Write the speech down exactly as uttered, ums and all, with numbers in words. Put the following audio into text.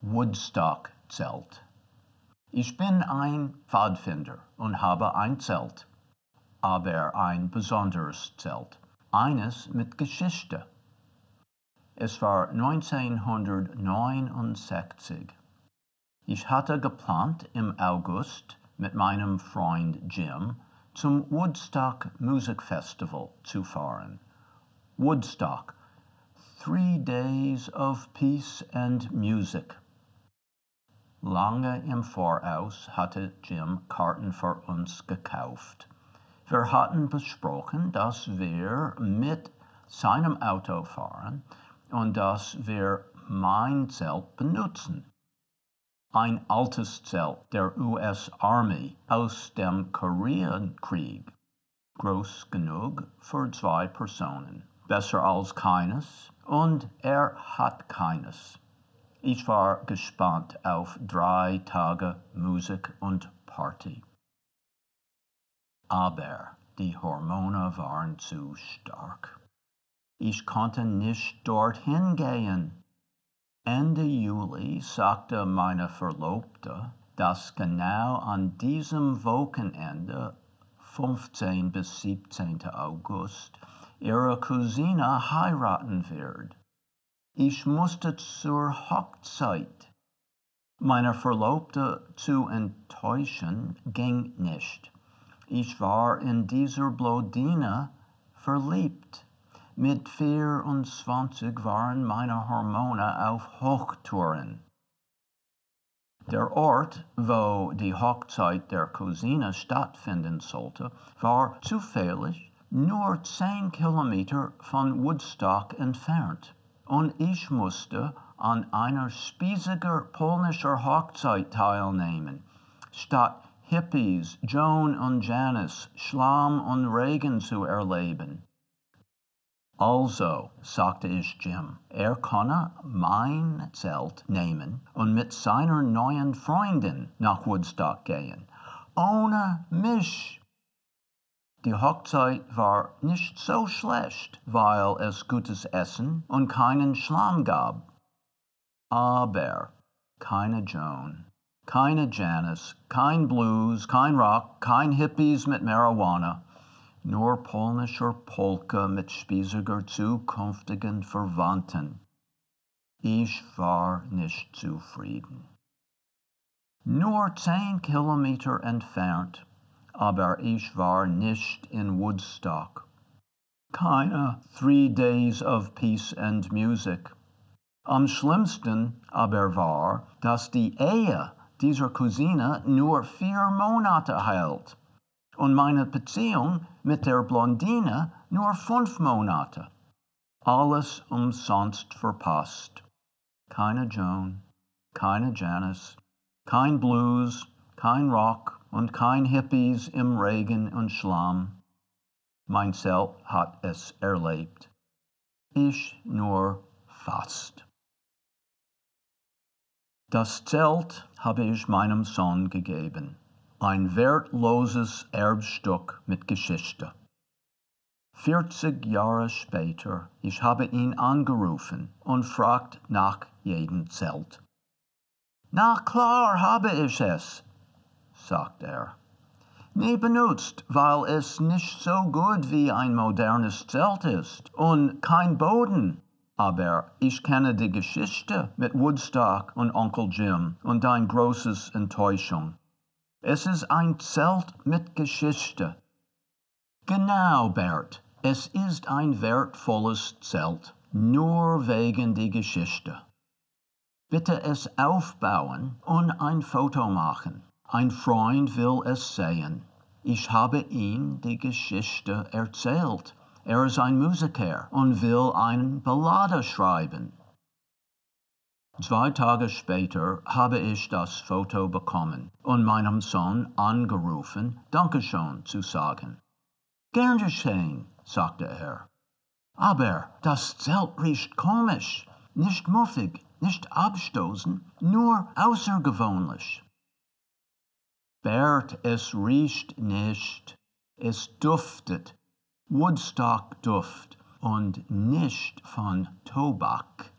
Woodstock-Zelt. Ich bin ein Pfadfinder und habe ein Zelt, aber ein besonderes Zelt, eines mit Geschichte. Es war neunzehnhundertneunundsechzig. Ich hatte geplant, im August mit meinem Freund Jim zum Woodstock Music Festival zu fahren. Woodstock, Three Days of Peace and Music. Lange im Voraus hatte Jim Karten für uns gekauft. Wir hatten besprochen, dass wir mit seinem Auto fahren und dass wir mein Zelt benutzen. Ein altes Zelt der U S Army aus dem Koreankrieg. Groß genug für zwei Personen. Besser als keines und er hat keines. Ich war gespannt auf drei Tage Musik und Party. Aber die Hormone waren zu stark. Ich konnte nicht dorthin gehen. Ende Juli sagte meine Verlobte, dass genau an diesem Wochenende, fünfzehnten bis siebzehnten August, ihre Cousine heiraten wird. Ich musste zur Hochzeit. Meine Verlobte zu enttäuschen ging nicht. Ich war in dieser Blondine verliebt. Mit vierundzwanzig waren meine Hormone auf Hochtouren. Der Ort, wo die Hochzeit der Cousine stattfinden sollte, war zufällig nur zehn Kilometer von Woodstock entfernt. Und ich musste an einer spießiger polnischer Hochzeit teilnehmen, statt Hippies, Joan und Janice, Schlamm und Regen zu erleben. Also, sagte ich Jim, er könne mein Zelt nehmen und mit seiner neuen Freundin nach Woodstock gehen, ohne mich. Die Hochzeit war nicht so schlecht, weil es gutes Essen und keinen Schlamm gab. Aber keine Joan, keine Janice, kein Blues, kein Rock, kein Hippies mit Marihuana, nur polnischer Polka mit spießiger zukünftigen Verwandten. Ich war nicht zufrieden. Nur zehn Kilometer entfernt, aber ich war nicht in Woodstock. Keine Three Days of Peace and Music. Am schlimmsten aber war, dass die Ehe dieser Cousine nur vier Monate hält und meine Beziehung mit der Blondine nur fünf Monate. Alles umsonst verpasst. Keine Joan, keine Janice, kein Blues, kein Rock und kein Hippies im Regen und Schlamm. Mein Zelt hat es erlebt. Ich nur fast. Das Zelt habe ich meinem Sohn gegeben. Ein wertloses Erbstück mit Geschichte. vierzig Jahre später, ich habe ihn angerufen und fragt nach jedem Zelt. Na klar habe ich es, sagt er. Nie benutzt, weil es nicht so gut wie ein modernes Zelt ist und kein Boden. Aber ich kenne die Geschichte mit Woodstock und Onkel Jim und dein großes Enttäuschung. Es ist ein Zelt mit Geschichte. Genau, Bert, es ist ein wertvolles Zelt, nur wegen der Geschichte. Bitte es aufbauen und ein Foto machen. Ein Freund will es sehen. Ich habe ihm die Geschichte erzählt. Er ist ein Musiker und will eine Ballade schreiben. Zwei Tage später habe ich das Foto bekommen und meinem Sohn angerufen, Dankeschön zu sagen. Gern geschehen, sagte er. Aber das Zelt riecht komisch, nicht muffig, nicht abstoßend, nur außergewöhnlich. Bert, es riecht nicht, es duftet, Woodstock-Duft und nicht von Tobak.